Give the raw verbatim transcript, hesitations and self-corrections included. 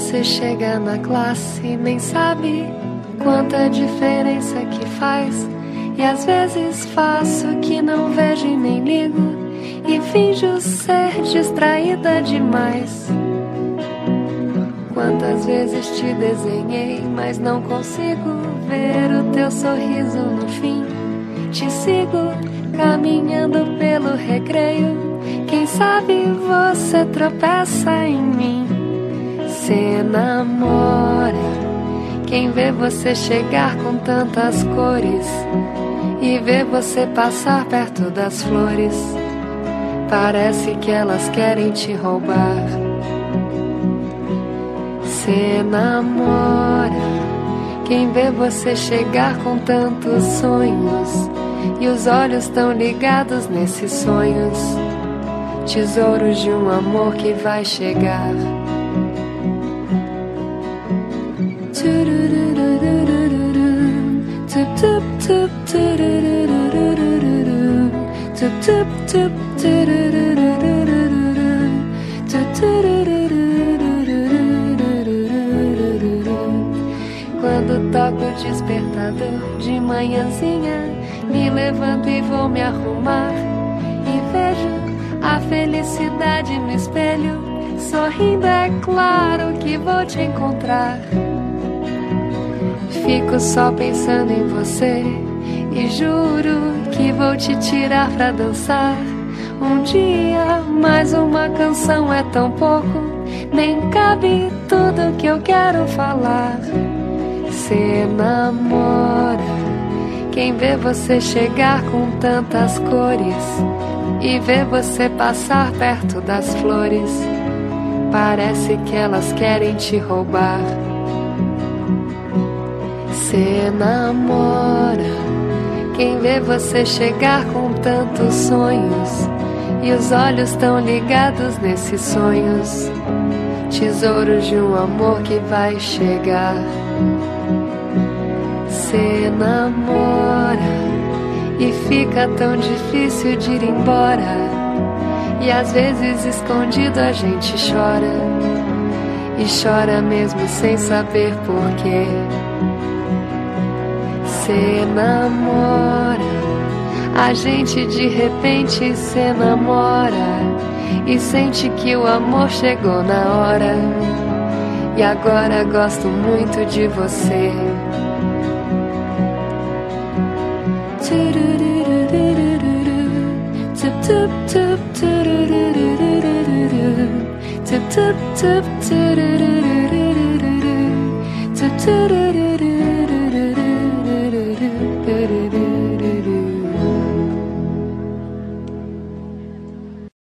você chega na classe e nem sabe quanta diferença que faz. E às vezes faço que não vejo e nem ligo, e finjo ser distraída demais. Quantas vezes te desenhei, mas não consigo ver o teu sorriso no fim. Te sigo caminhando pelo recreio, quem sabe você tropeça em mim. Cê namora quem vê você chegar com tantas cores e vê você passar perto das flores. Parece que elas querem te roubar. Cê namora quem vê você chegar com tantos sonhos e os olhos tão ligados nesses sonhos, tesouros de um amor que vai chegar. Quando toco o despertador de manhãzinha, me levanto e vou me arrumar e vejo a felicidade no espelho. Sorrindo é claro que vou te encontrar. Fico só pensando em você e juro que vou te tirar pra dançar. Um dia, mais uma canção é tão pouco, nem cabe tudo que eu quero falar. Cê namora quem vê você chegar com tantas cores e vê você passar perto das flores. Parece que elas querem te roubar. Cê namora quem vê você chegar com tantos sonhos e os olhos tão ligados nesses sonhos, tesouros de um amor que vai chegar. Cê namora e fica tão difícil de ir embora, e às vezes escondido a gente chora, e chora mesmo sem saber porquê. Cê namora, a gente de repente se namora e sente que o amor chegou na hora. E agora gosto muito de você. Tup tup